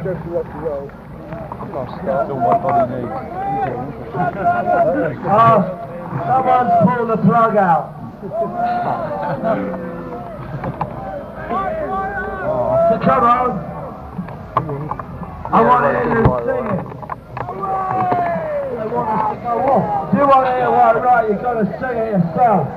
That's all my body needs. Someone's pulled the plug out. So come on. I want to hear you singing. They want us to go off. If you want to hear one right, you've got to sing it yourself.